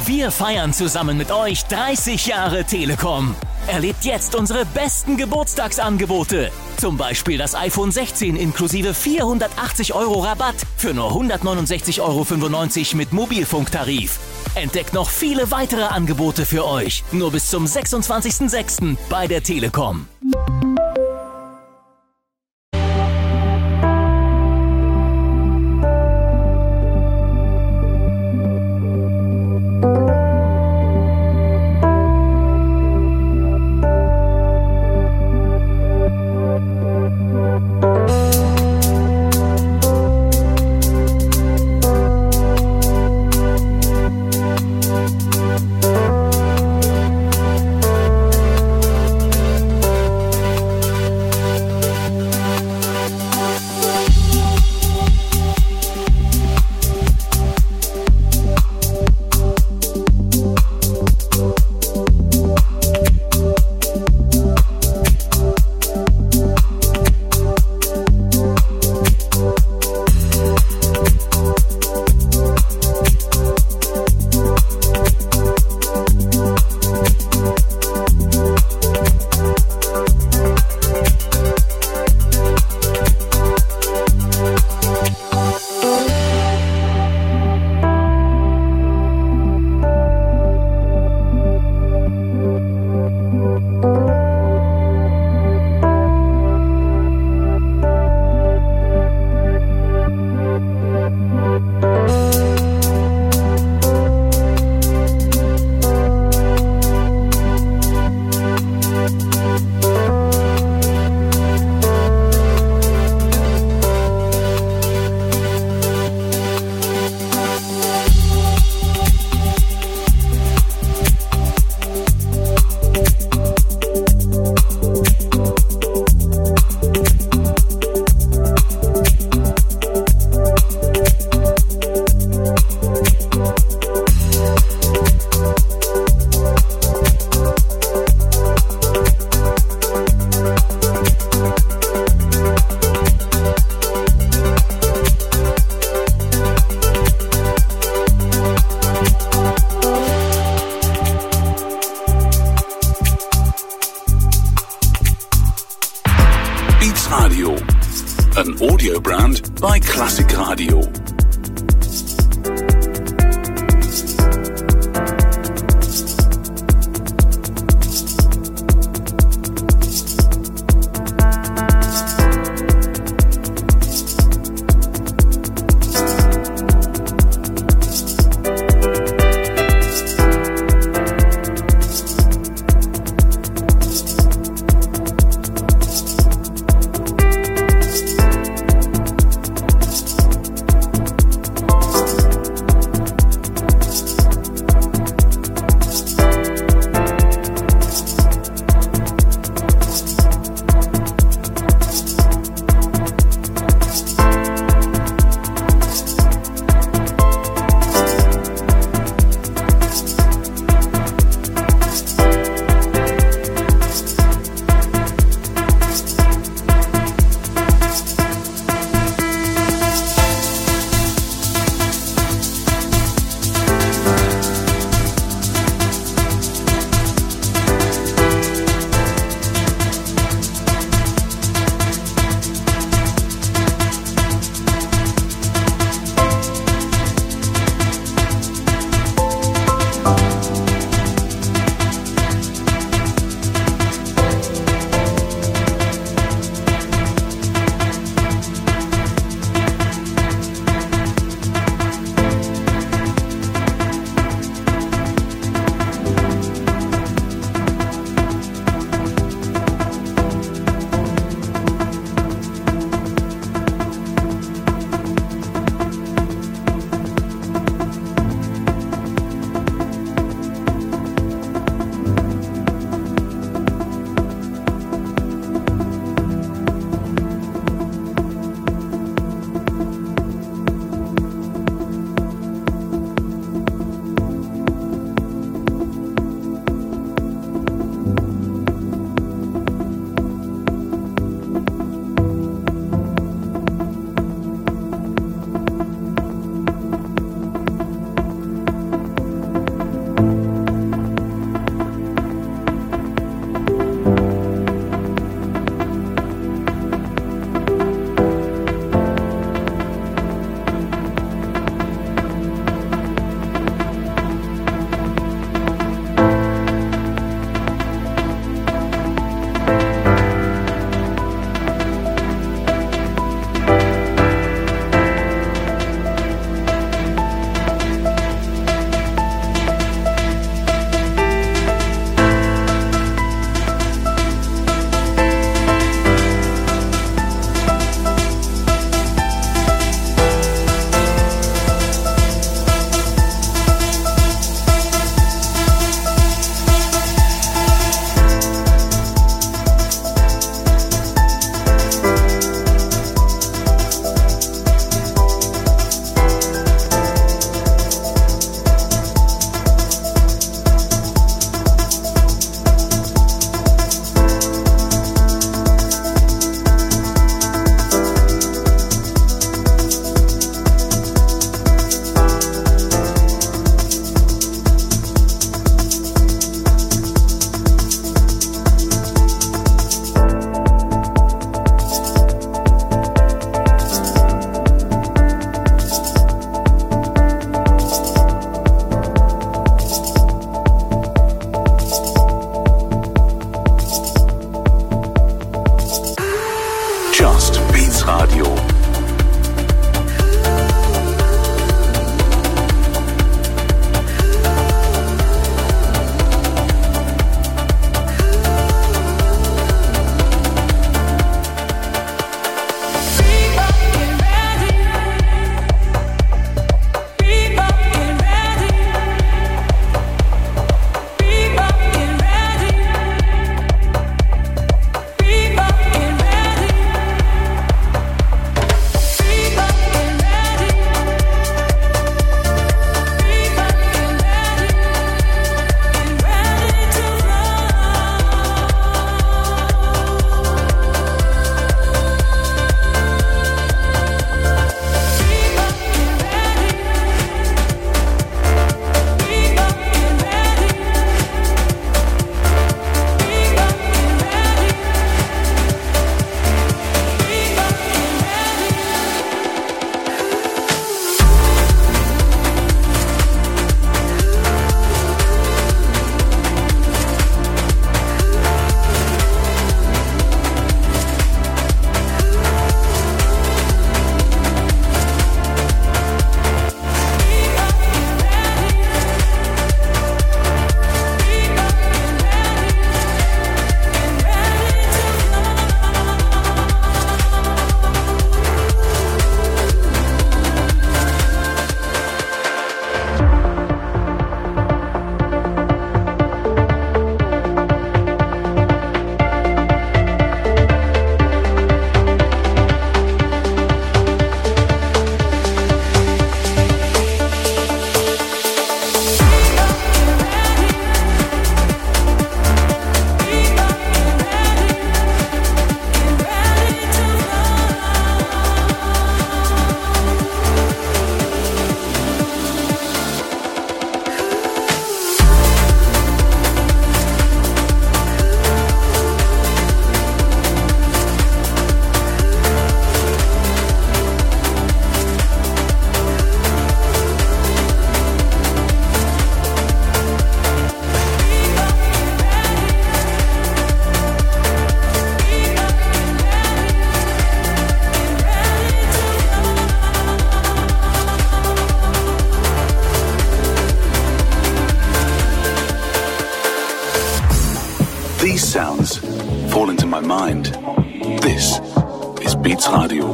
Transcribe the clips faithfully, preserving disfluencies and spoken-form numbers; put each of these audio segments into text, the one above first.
Wir feiern zusammen mit euch dreißig Jahre Telekom. Erlebt jetzt unsere besten Geburtstagsangebote. Zum Beispiel das iPhone sechzehn inklusive vierhundertachtzig Euro Rabatt für nur hundertneunundsechzig Euro fünfundneunzig mit Mobilfunktarif. Entdeckt noch viele weitere Angebote für euch. Nur bis zum sechsundzwanzigsten sechsten bei der Telekom. Radio, an audio brand by Classic Radio. sounds fall into my mind. This is Beats Radio.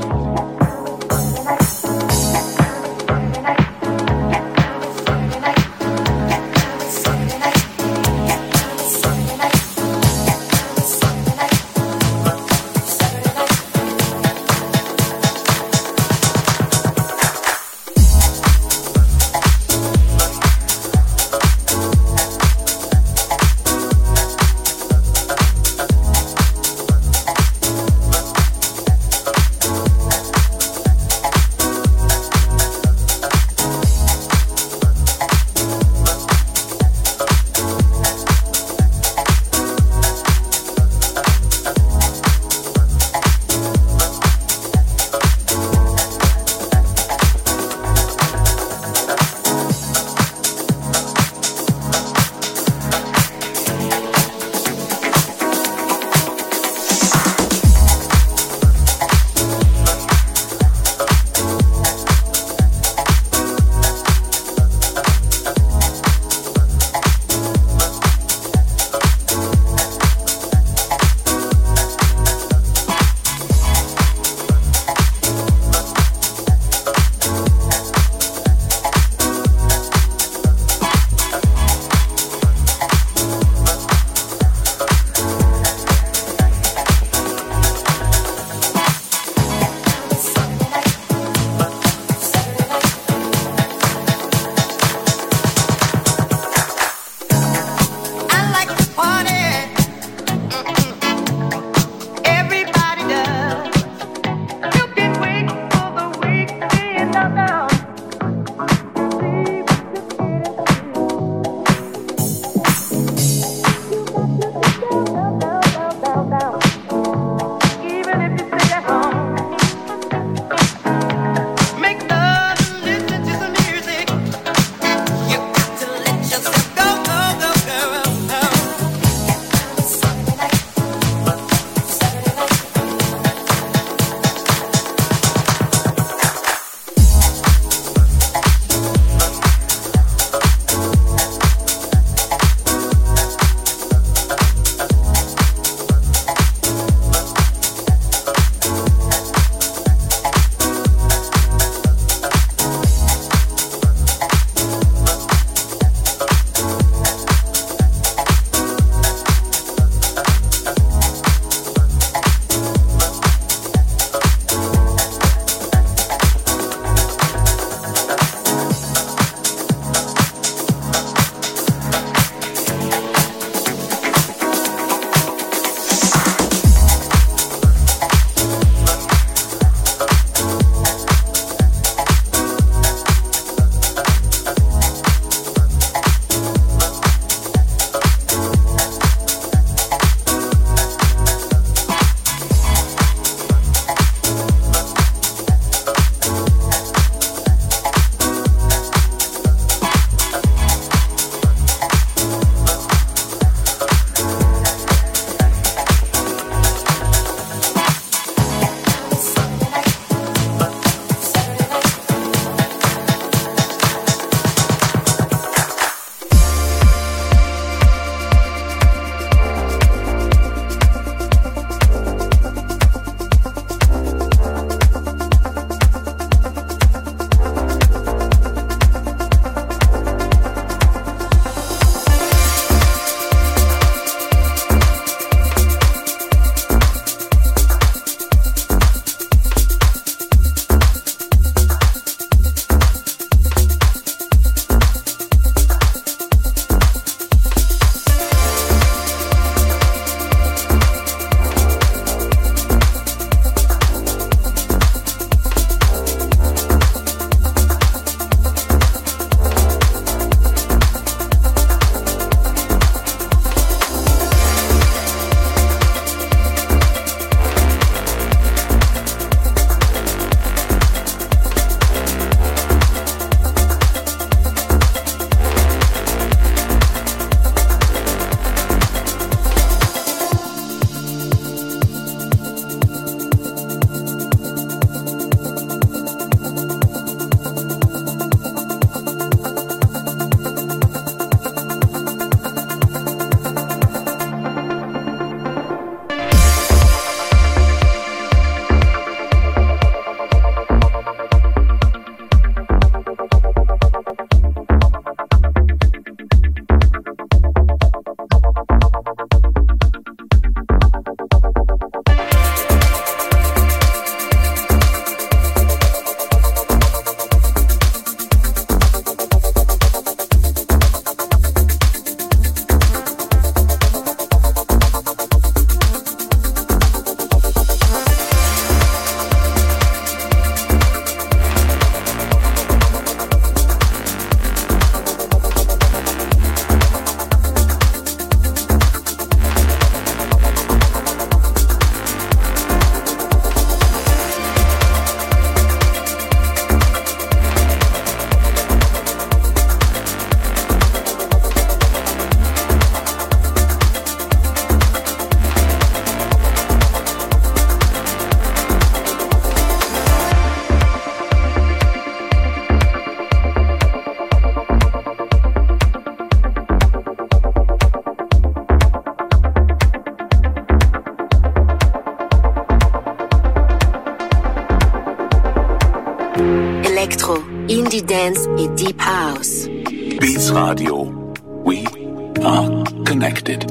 Indie Dance et Deep House. Beats Radio. We are connected.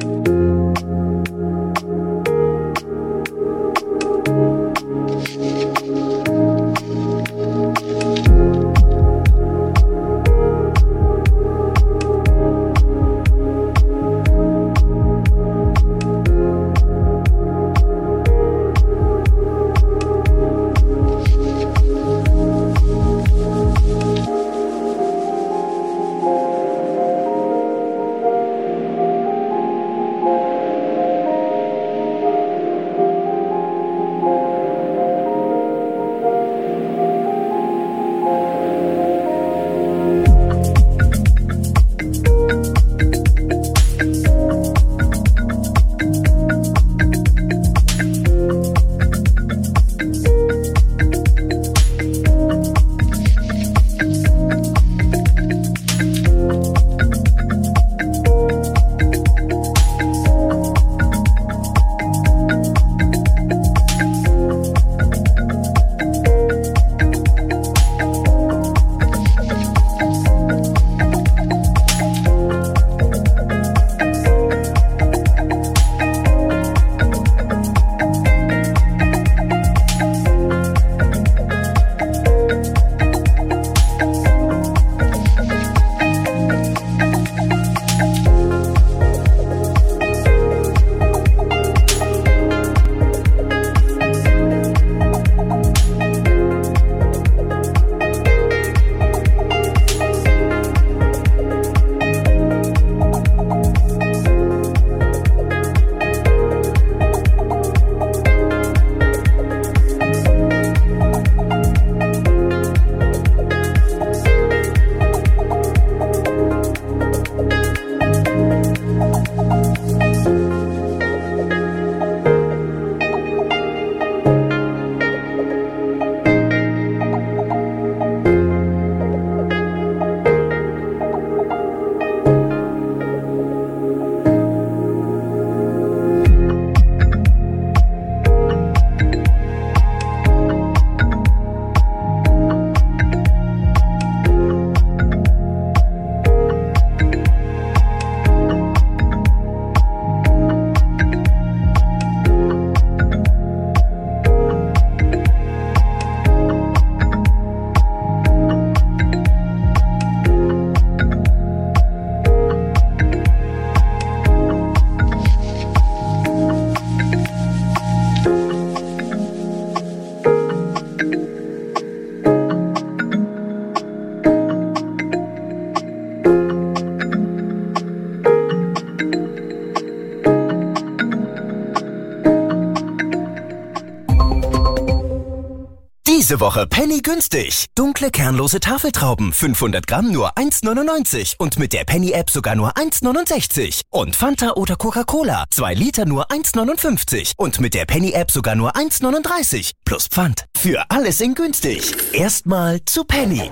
Diese Woche Penny günstig. Dunkle kernlose Tafeltrauben, fünfhundert Gramm nur eins neunundneunzig und mit der Penny-App sogar nur eins neunundsechzig. Und Fanta oder Coca-Cola, zwei Liter nur eins neunundfünfzig und mit der Penny-App sogar nur eins neununddreißig. Plus Pfand. Für alles in günstig. Erstmal zu Penny.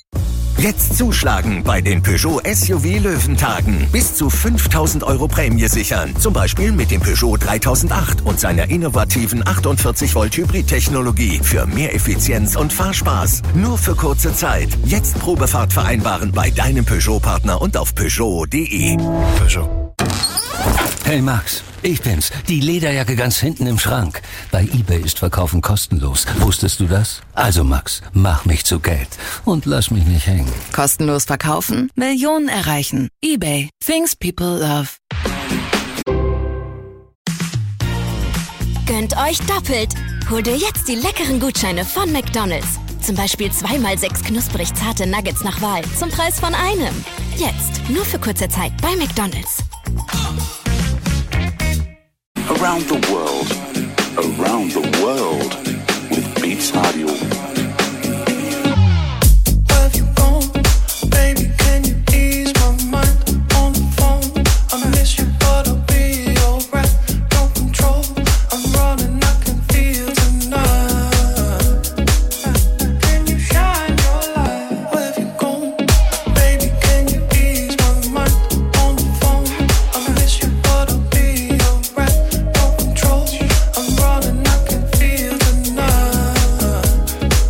Jetzt zuschlagen bei den Peugeot S U V Löwentagen. Bis zu fünftausend Euro Prämie sichern. Zum Beispiel mit dem Peugeot dreitausendacht und seiner innovativen achtundvierzig Volt Hybrid-Technologie für mehr Effizienz und Fahrspaß. Nur für kurze Zeit. Jetzt Probefahrt vereinbaren bei deinem Peugeot-Partner und auf Peugeot punkt de. Peugeot. Hey Max, ich bin's. Die Lederjacke ganz hinten im Schrank. Bei eBay ist Verkaufen kostenlos. Wusstest du das? Also Max, mach mich zu Geld und lass mich nicht hängen. Kostenlos verkaufen? Millionen erreichen. eBay. Things people love. Gönnt euch doppelt. Hol dir jetzt die leckeren Gutscheine von McDonald's. Zum Beispiel zwei mal sechs knusprig zarte Nuggets nach Wahl zum Preis von einem. Jetzt, nur für kurze Zeit bei McDonald's. Around the world, around the world with Beats Radio. Where have you gone? Baby, can you ease my mind on the phone? I miss you, but I'll be alright. No control, I'm running, I can feel tonight. Can you shine your light? Where have you gone? Baby, can you ease my mind on the phone? I miss you, but I'll be alright. No control, I'm running, I can feel tonight.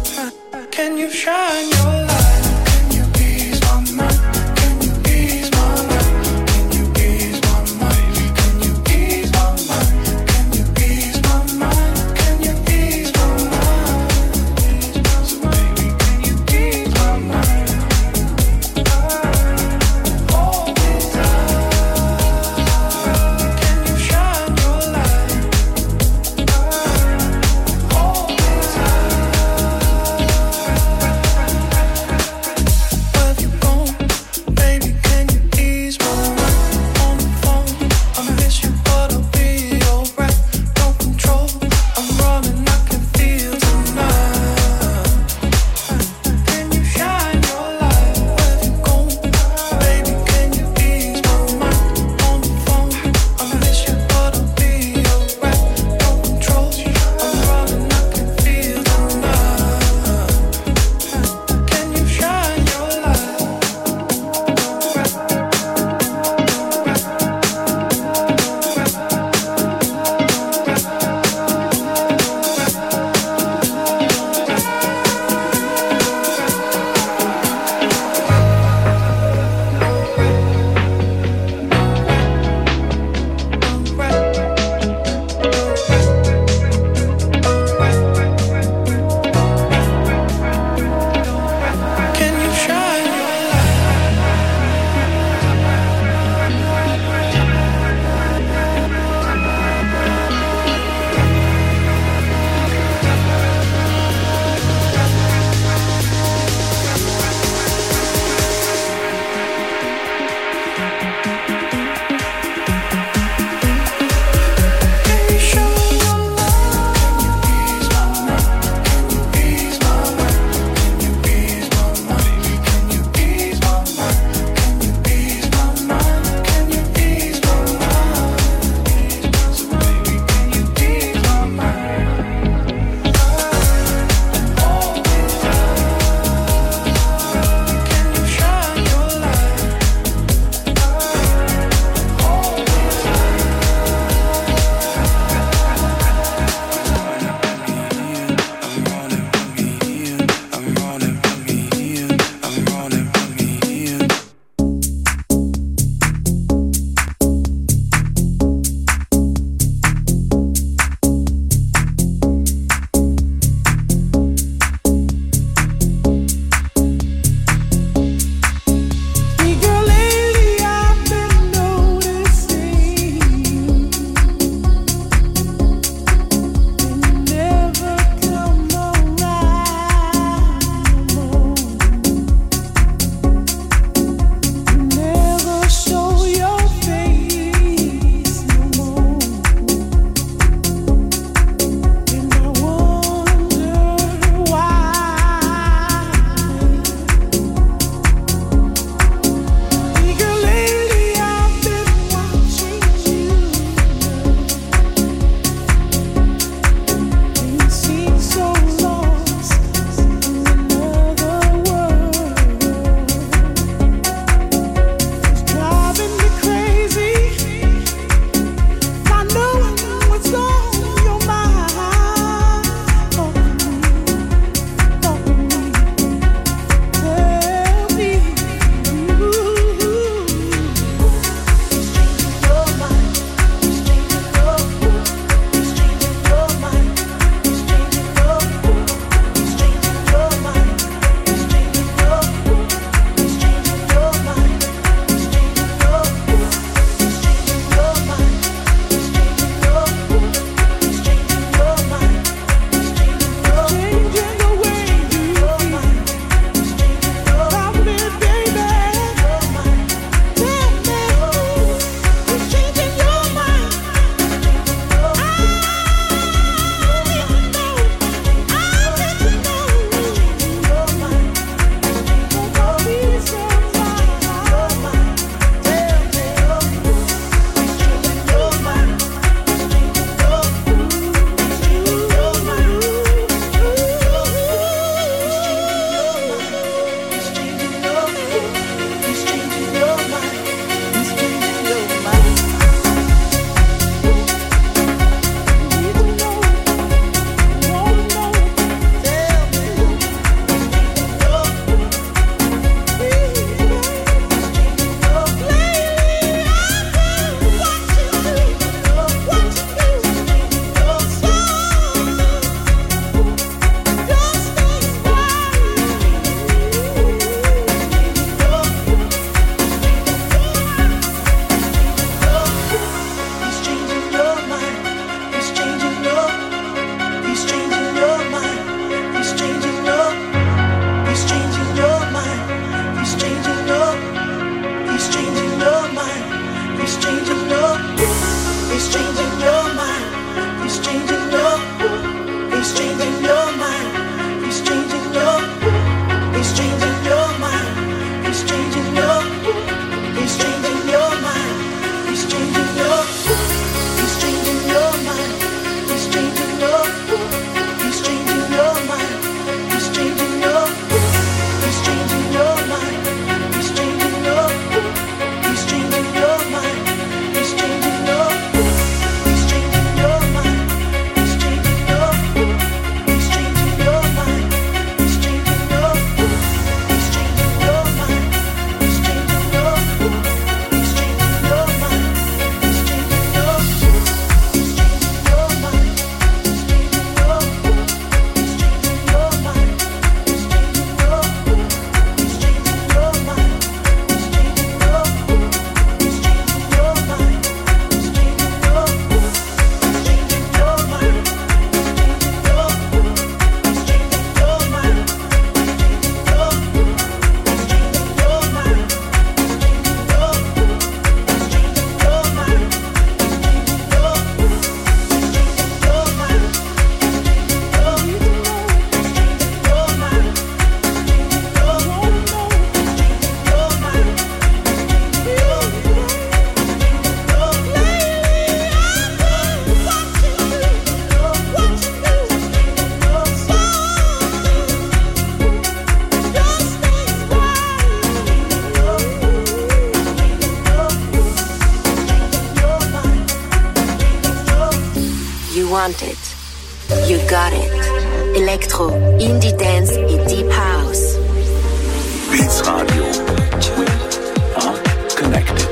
want it. You got it. Electro, Indie Dance et Deep House. Beats Radio. We are connected.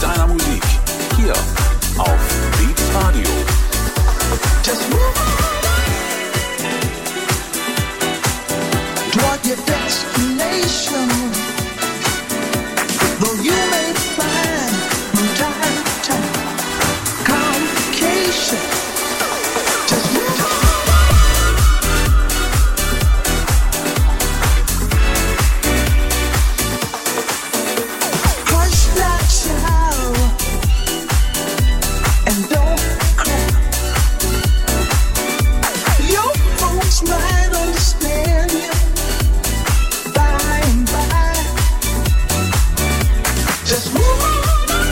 deiner Musik. Hier auf Beats Radio. Just move toward your destination. Though you may find from time to time complication. Just move. Hush that child and don't cry. Your folks might understand you by and by. Just move on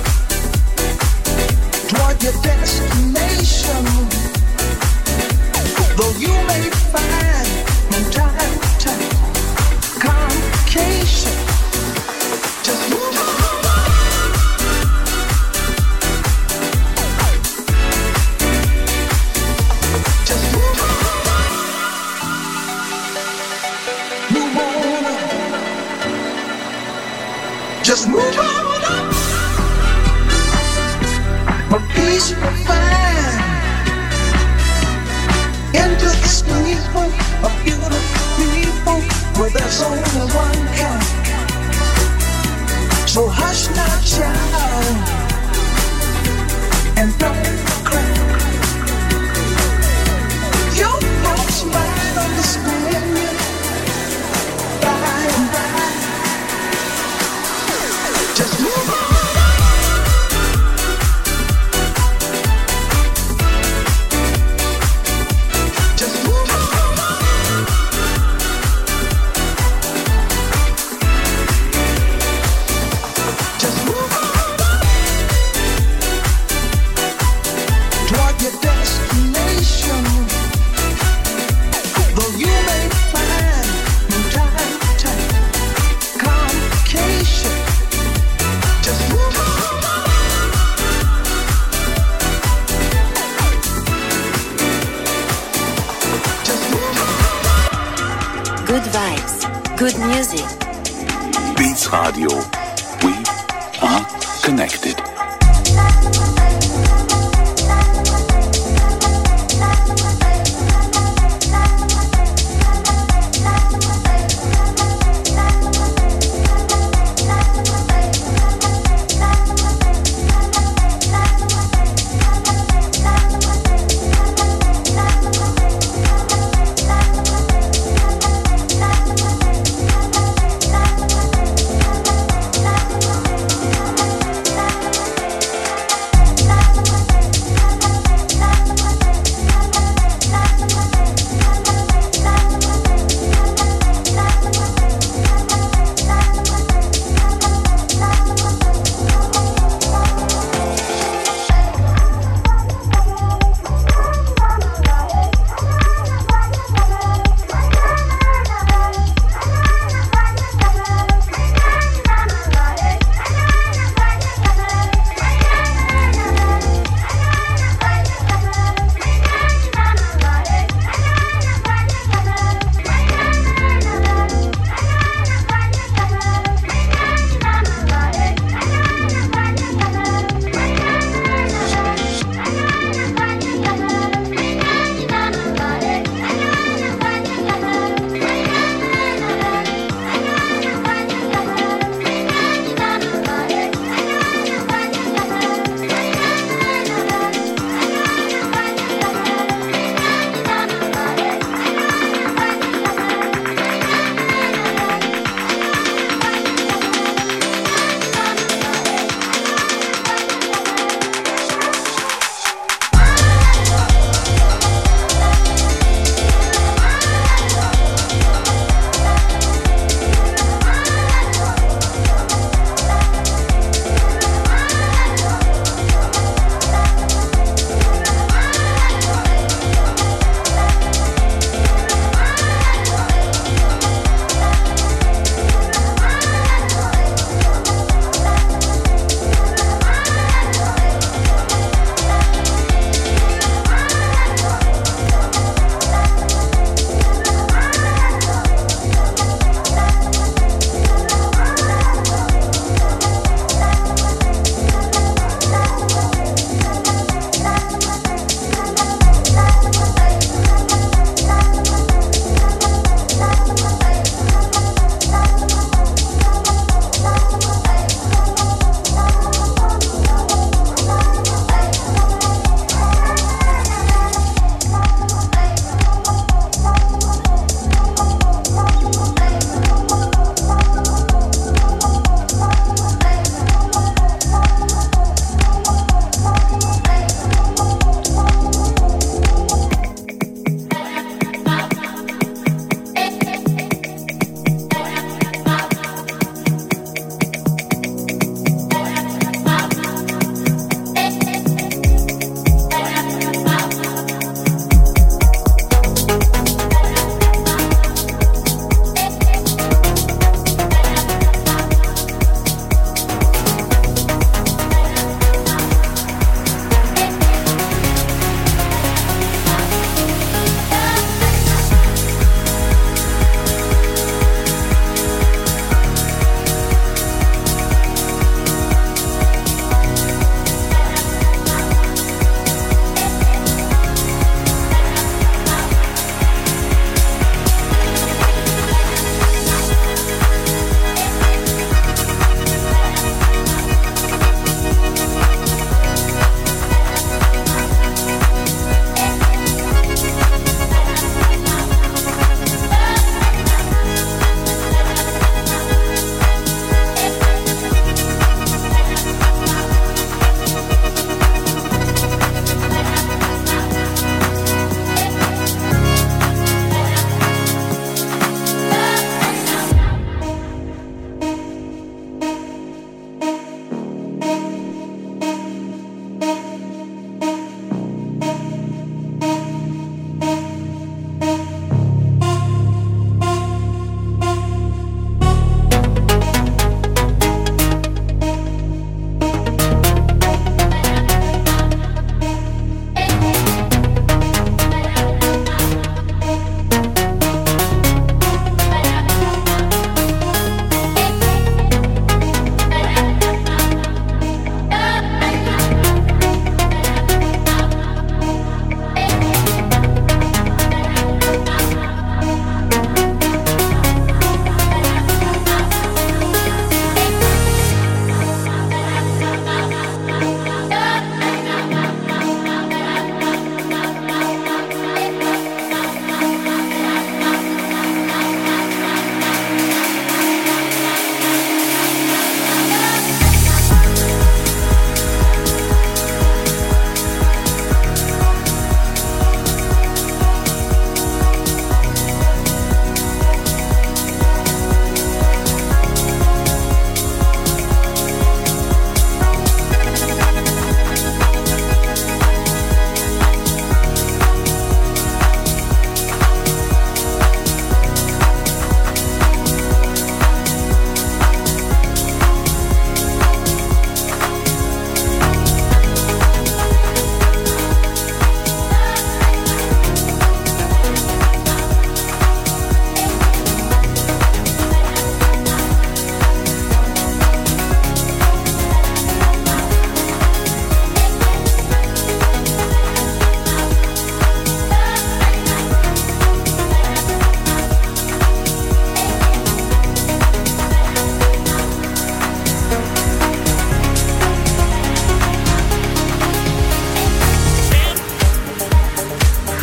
toward your destination. Though you may find from time to time complication. Just move on. Just move on. Move on up. Just move on up. From peace you find into the steeple of beautiful people where there's only one kind. So hush now, child, and don't cry. Your folks might understand you by and by. Just move on. Just move on. Just move on toward your destination. Though you may find from time to time complication. Just move on. Just move on. Good vibes, good music. Beats Radio. We are connected.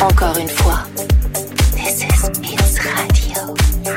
Encore une fois, this is It's Radio.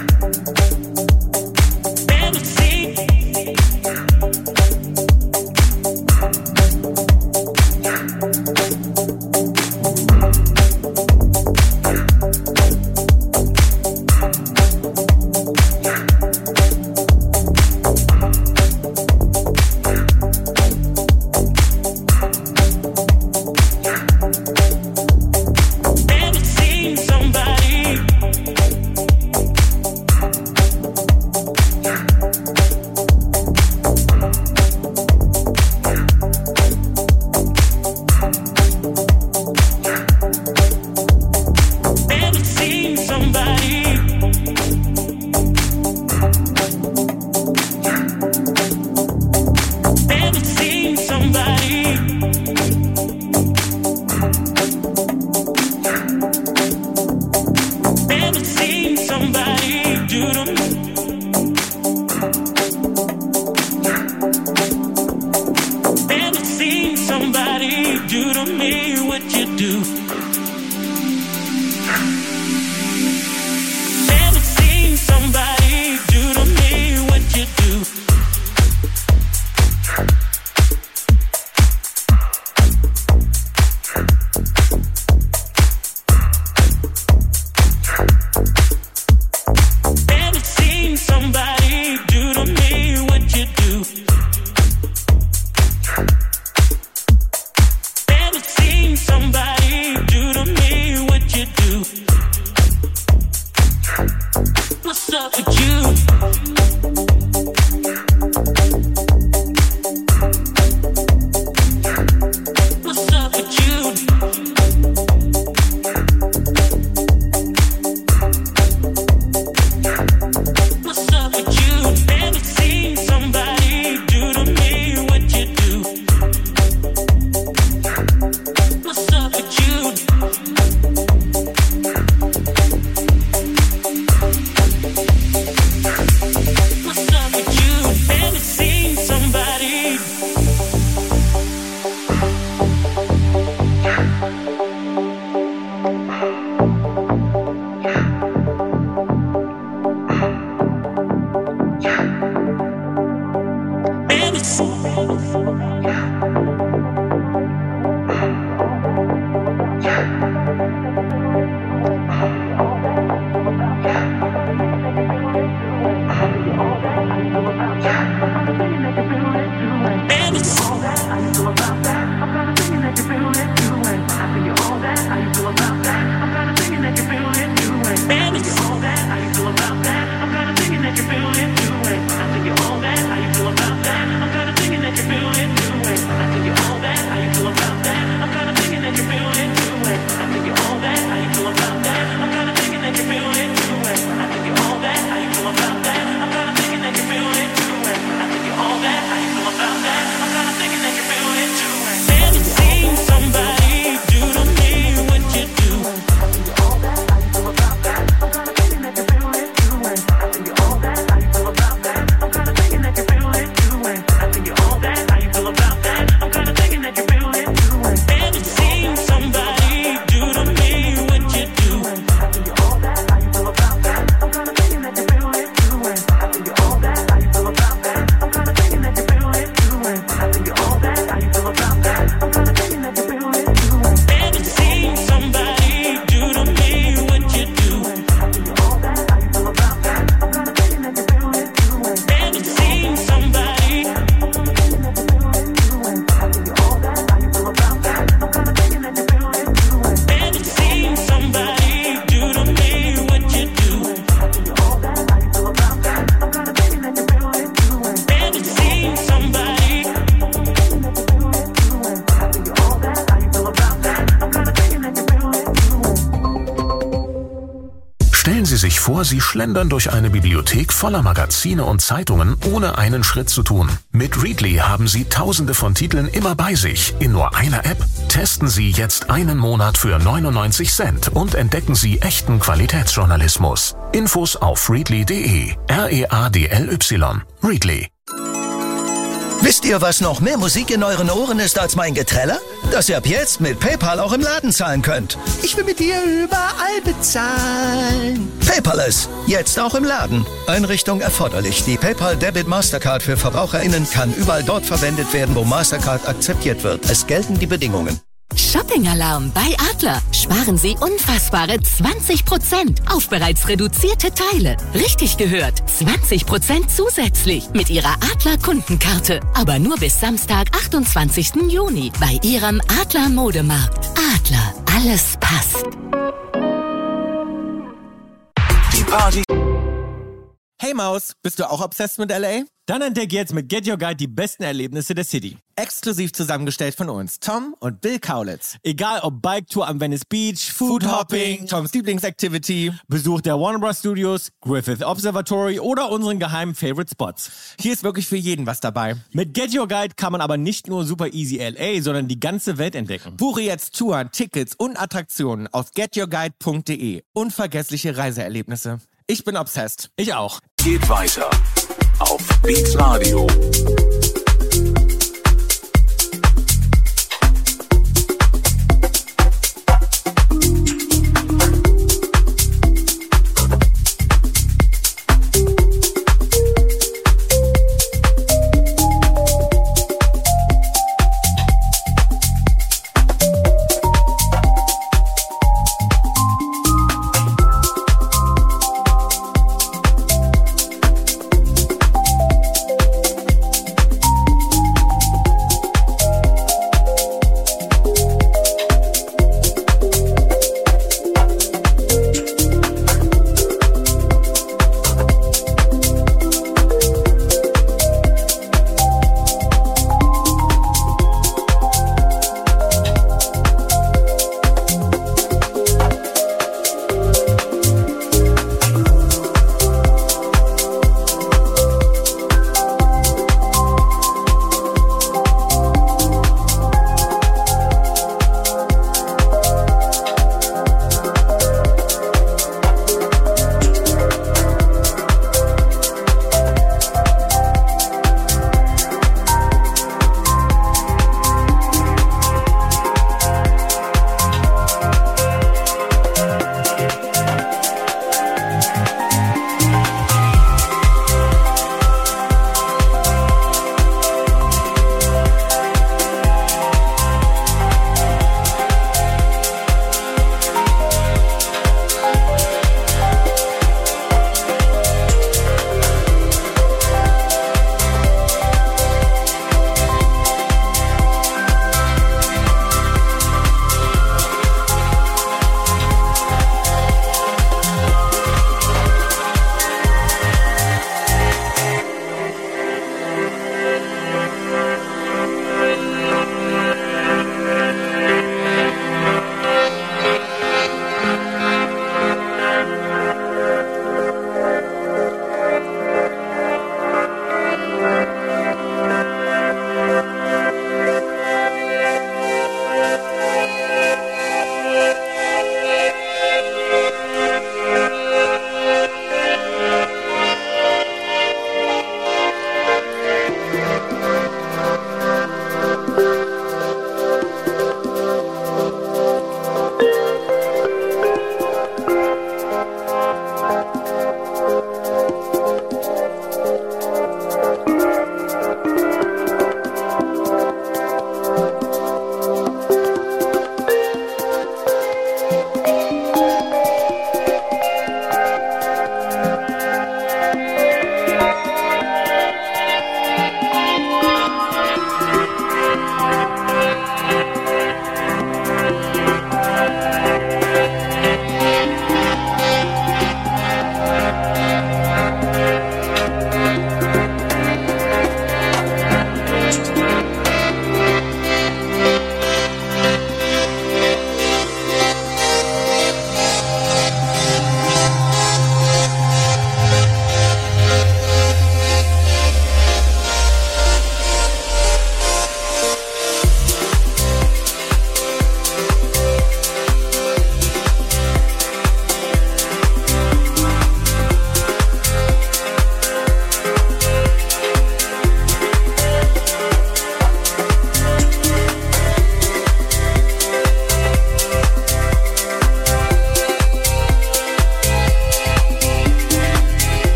Sie schlendern durch eine Bibliothek voller Magazine und Zeitungen, ohne einen Schritt zu tun. Mit Readly haben Sie tausende von Titeln immer bei sich, in nur einer App. Testen Sie jetzt einen Monat für neunundneunzig Cent und entdecken Sie echten Qualitätsjournalismus. Infos auf readly punkt de. R E A D L Y. Readly. Wisst ihr, was noch mehr Musik in euren Ohren ist als mein Geträller? Dass ihr ab jetzt mit PayPal auch im Laden zahlen könnt. Ich will mit dir überall bezahlen. PayPal-less, jetzt auch im Laden. Einrichtung erforderlich. Die PayPal Debit Mastercard für VerbraucherInnen kann überall dort verwendet werden, wo Mastercard akzeptiert wird. Es gelten die Bedingungen. Shopping-Alarm bei Adler. Sparen Sie unfassbare zwanzig Prozent auf bereits reduzierte Teile. Richtig gehört, zwanzig Prozent zusätzlich mit Ihrer Adler-Kundenkarte. Aber nur bis Samstag, achtundzwanzigsten Juni bei Ihrem Adler-Modemarkt. Adler, alles passt. Die Party. Hey Maus, bist du auch obsessed mit L A? Dann entdeck jetzt mit Get Your Guide die besten Erlebnisse der City. Exklusiv zusammengestellt von uns, Tom und Bill Kaulitz. Egal ob Bike-Tour am Venice Beach, Food-Hopping, Toms Lieblingsactivity, Besuch der Warner Bros. Studios, Griffith Observatory oder unseren geheimen Favorite Spots. Hier ist wirklich für jeden was dabei. Mit Get Your Guide kann man aber nicht nur super easy L A, sondern die ganze Welt entdecken. Buche jetzt Touren, Tickets und Attraktionen auf get your guide punkt de. Unvergessliche Reiseerlebnisse. Ich bin obsessed. Ich auch. Geht weiter auf Beats Radio.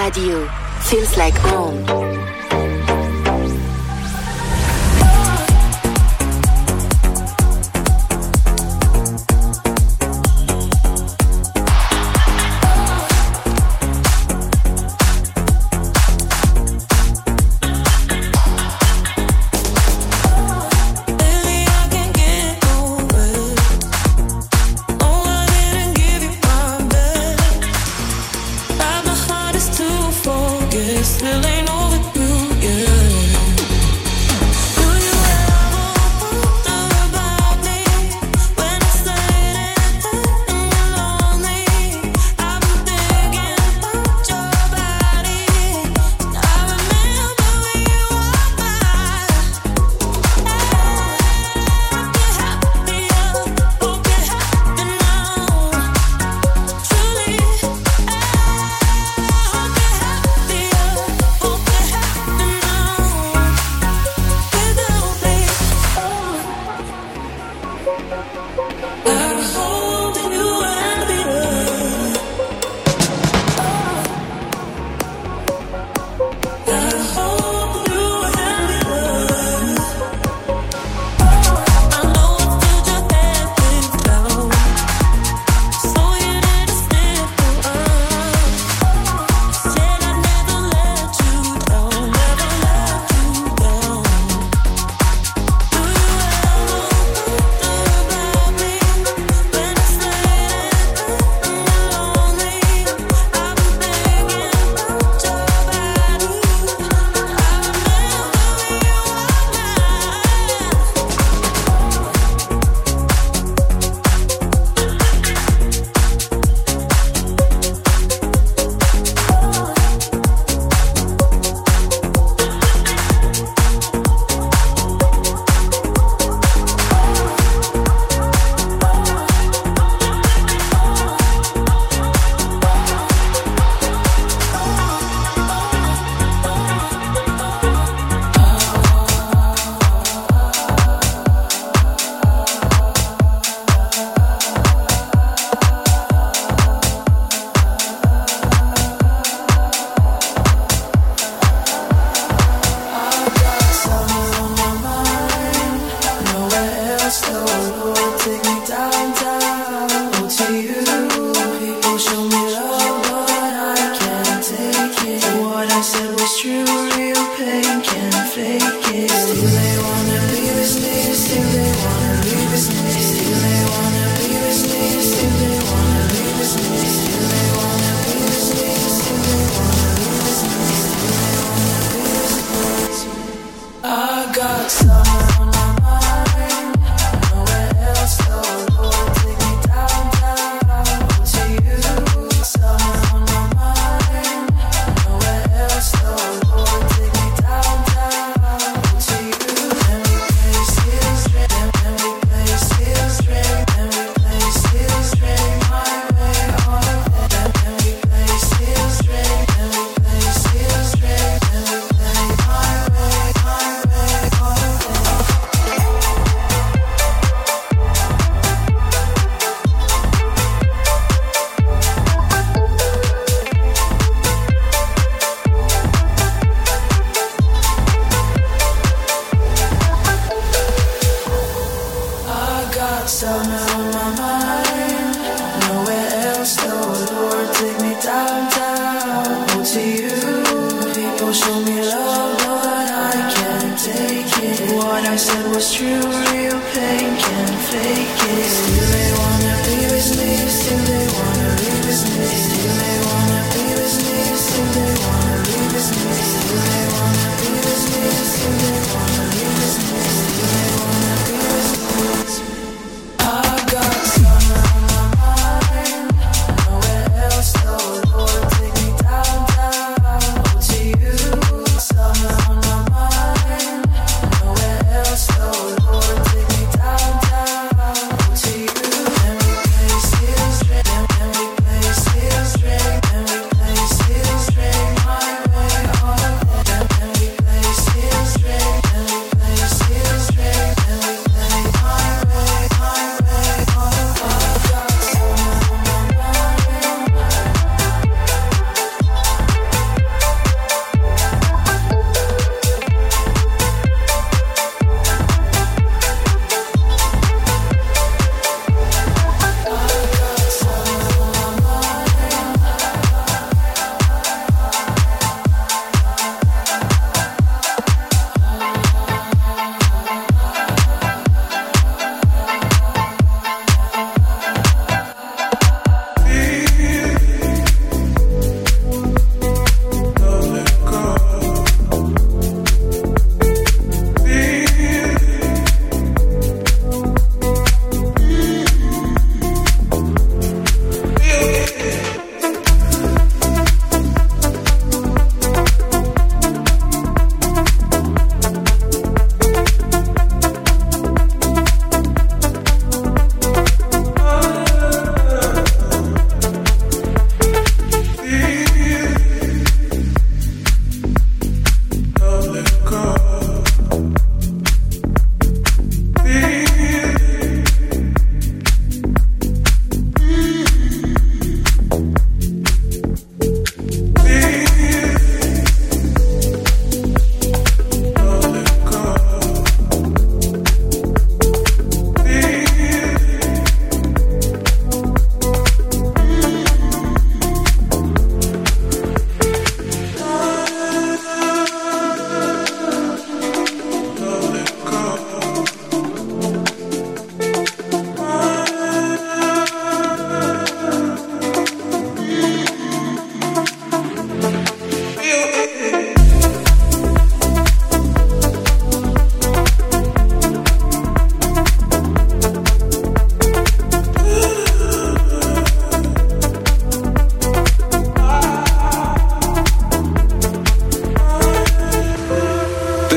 Radio. Feels like home. Still ain't over you. Downtown, to you, every place feels right.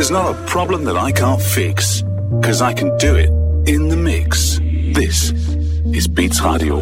There's not a problem that I can't fix, cause I can do it in the mix. This is Beats Radio.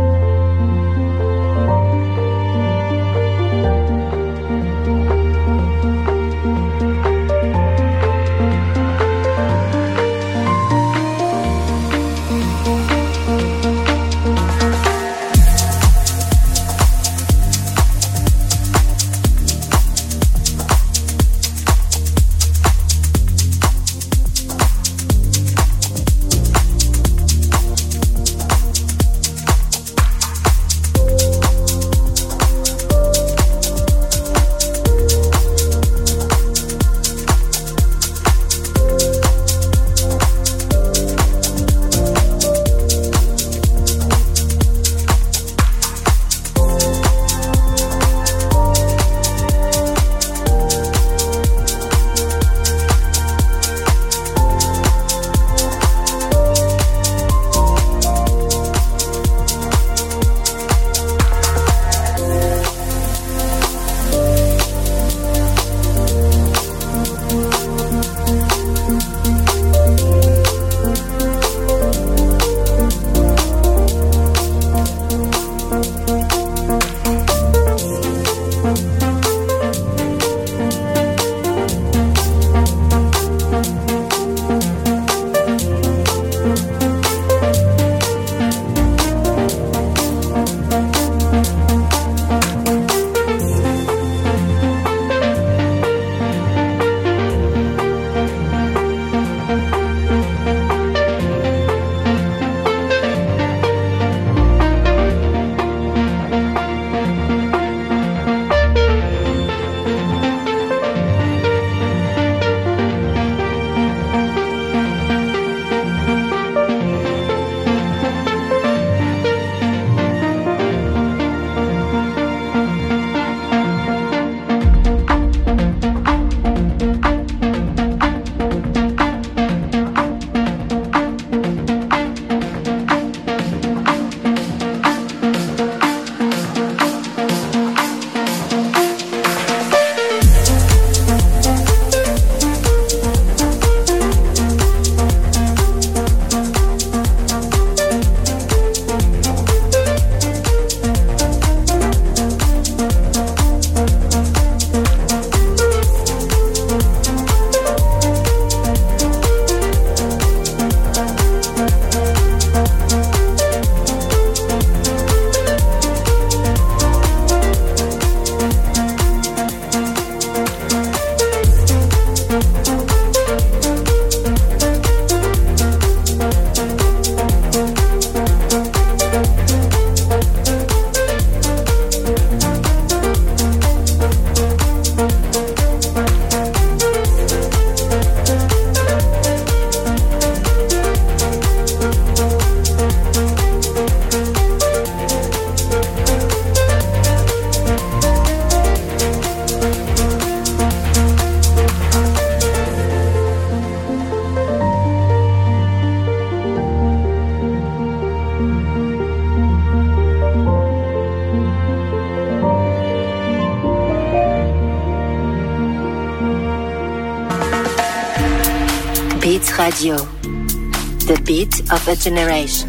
Beats Radio, the beat of a generation.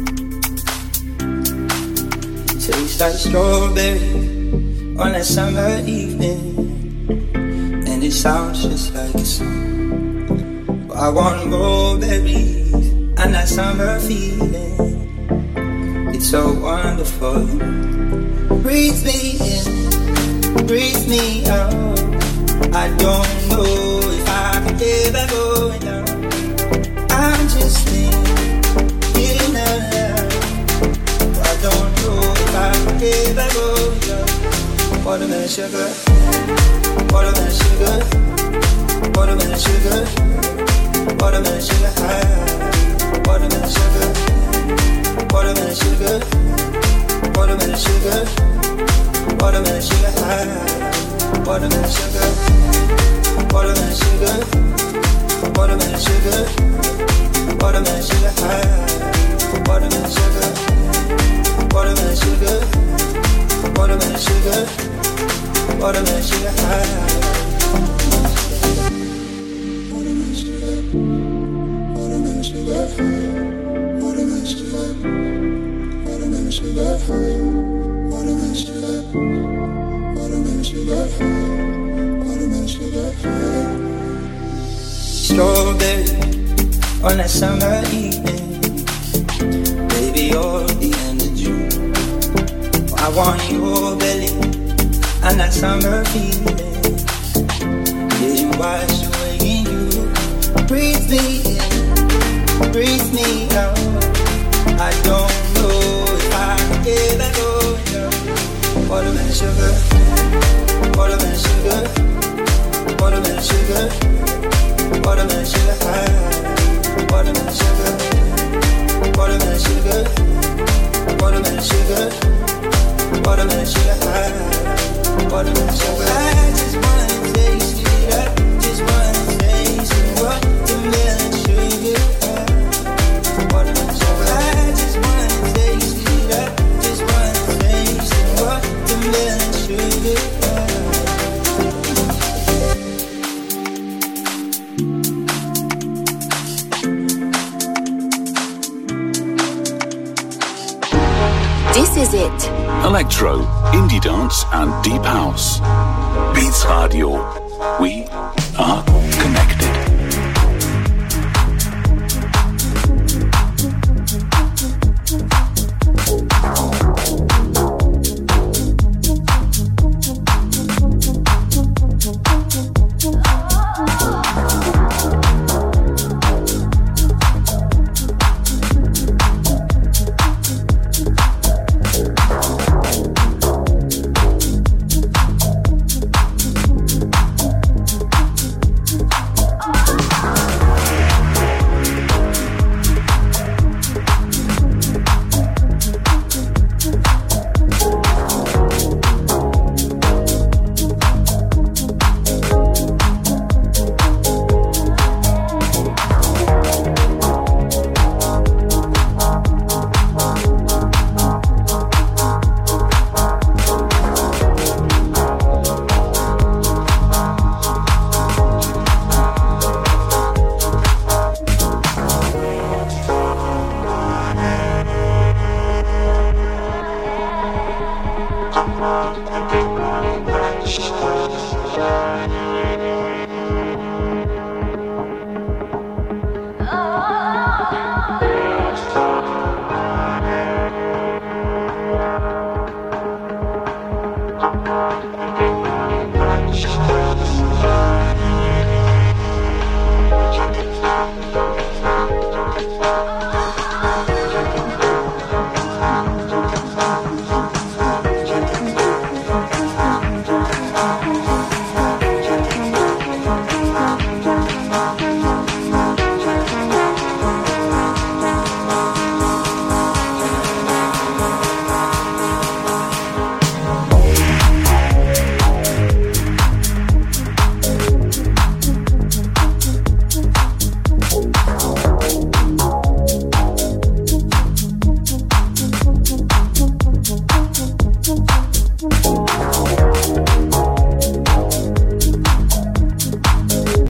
Tastes like strawberry on a summer evening, and it sounds just like a song. I want more berries and that summer feeling. It's so wonderful. Breathe me in, breathe me out. I don't know if I can ever go down. I'm just thinking aloud. I don't know if I can ever go down. Watermelon sugar, watermelon sugar, watermelon sugar, watermelon sugar high, watermelon sugar, watermelon sugar, watermelon sugar, watermelon sugar high, watermelon sugar, watermelon sugar, watermelon sugar, watermelon sugar high, watermelon sugar, watermelon sugar, watermelon sugar, watermelon sugar high. Strawberry on that summer evening, baby, you're the end of June. I want your belly and that summer feeling. Did you wash away in you? Breathe me in, breathe me out. I don't know if I can get that going. Watermelon sugar, watermelon sugar, watermelon sugar, watermelon sugar high, watermelon sugar, watermelon sugar, watermelon sugar, watermelon sugar high, watermelon sugar. I just wanna taste it, I just wanna taste it, watermelon sugar high, watermelon sugar. I just wanna taste it, I just wanna taste it, watermelon sugar high. This is it. Electro, indie dance and deep house. Beats Radio. We are connected. Thank you.